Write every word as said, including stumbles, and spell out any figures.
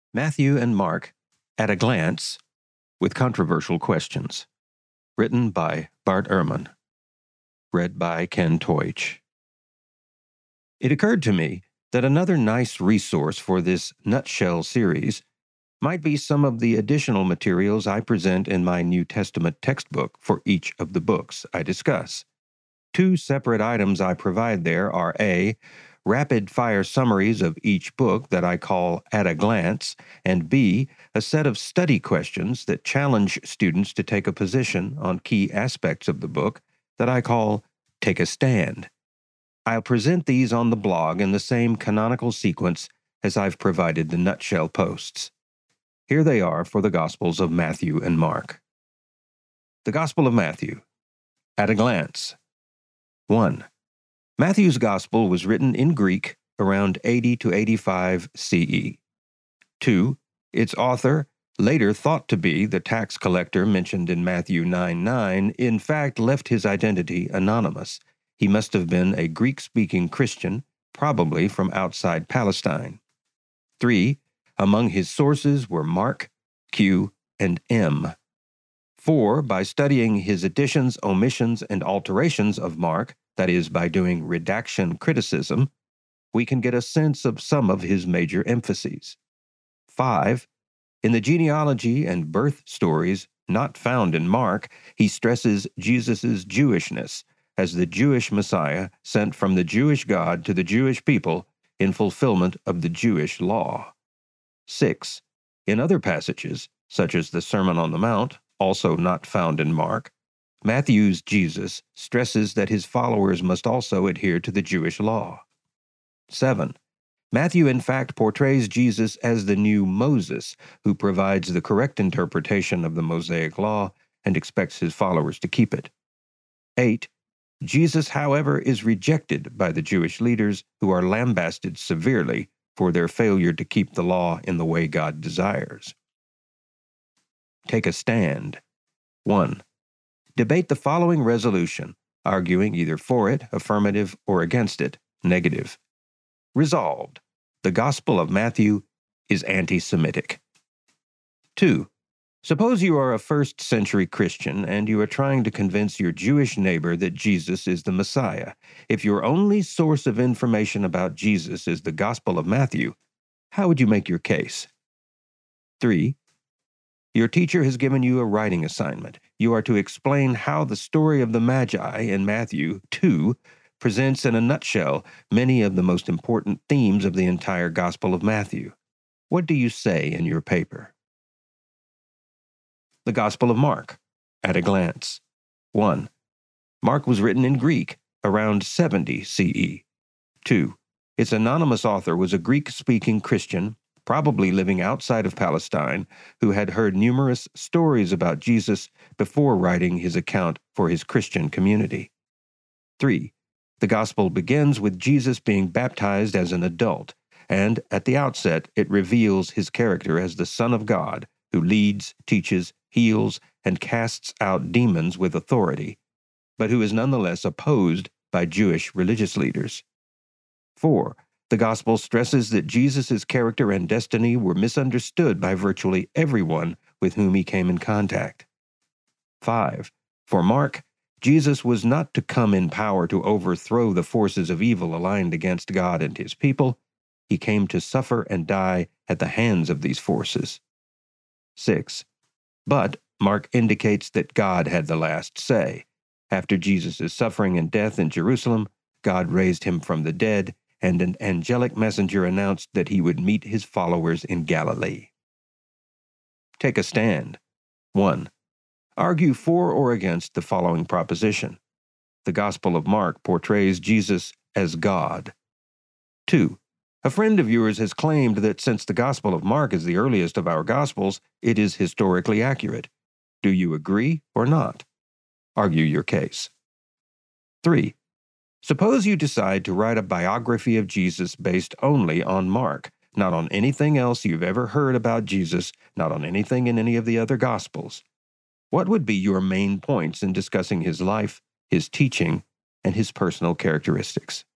Matthew and Mark at a Glance with Controversial Questions. Written by Bart Ehrman. Read by Ken Teutsch. It occurred to me that another nice resource for this nutshell series might be some of the additional materials I present in my New Testament textbook for each of the books I discuss. Two separate items I provide there are A, rapid-fire summaries of each book that I call At a Glance, and B, a set of study questions that challenge students to take a position on key aspects of the book that I call Take a Stand. I'll present these on the blog in the same canonical sequence as I've provided the nutshell posts. Here they are for the Gospels of Matthew and Mark. The Gospel of Matthew. At a Glance. one. Matthew's Gospel was written in Greek around eighty to eighty-five C E. two. Its author, later thought to be the tax collector mentioned in Matthew nine nine, in fact left his identity anonymous. He must have been a Greek-speaking Christian, probably from outside Palestine. three. Among his sources were Mark, Q, and M. four. By studying his additions, omissions, and alterations of Mark, that is, by doing redaction criticism, we can get a sense of some of his major emphases. five. In the genealogy and birth stories not found in Mark, he stresses Jesus' Jewishness as the Jewish Messiah sent from the Jewish God to the Jewish people in fulfillment of the Jewish law. six. In other passages, such as the Sermon on the Mount, also not found in Mark, Matthew's Jesus stresses that his followers must also adhere to the Jewish law. seven. Matthew, in fact, portrays Jesus as the new Moses, who provides the correct interpretation of the Mosaic law and expects his followers to keep it. eight. Jesus, however, is rejected by the Jewish leaders, who are lambasted severely for their failure to keep the law in the way God desires. Take a stand. one. Debate the following resolution, arguing either for it, affirmative, or against it, negative. Resolved. The Gospel of Matthew is anti-Semitic. two. Suppose you are a first-century Christian and you are trying to convince your Jewish neighbor that Jesus is the Messiah. If your only source of information about Jesus is the Gospel of Matthew, how would you make your case? three. Your teacher has given you a writing assignment. You are to explain how the story of the Magi in Matthew two presents in a nutshell many of the most important themes of the entire Gospel of Matthew. What do you say in your paper? The Gospel of Mark, at a glance. one. Mark was written in Greek around seventy C E. two. Its anonymous author was a Greek-speaking Christian, probably living outside of Palestine, who had heard numerous stories about Jesus before writing his account for his Christian community. three. The Gospel begins with Jesus being baptized as an adult, and at the outset it reveals his character as the Son of God, who leads, teaches, heals, and casts out demons with authority, but who is nonetheless opposed by Jewish religious leaders. four. The Gospel stresses that Jesus' character and destiny were misunderstood by virtually everyone with whom he came in contact. five. For Mark, Jesus was not to come in power to overthrow the forces of evil aligned against God and his people. He came to suffer and die at the hands of these forces. six. But Mark indicates that God had the last say. After Jesus' suffering and death in Jerusalem, God raised him from the dead, and an angelic messenger announced that he would meet his followers in Galilee. Take a stand. one. Argue for or against the following proposition. The Gospel of Mark portrays Jesus as God. two. A friend of yours has claimed that since the Gospel of Mark is the earliest of our Gospels, it is historically accurate. Do you agree or not? Argue your case. three. Suppose you decide to write a biography of Jesus based only on Mark, not on anything else you've ever heard about Jesus, not on anything in any of the other Gospels. What would be your main points in discussing his life, his teaching, and his personal characteristics?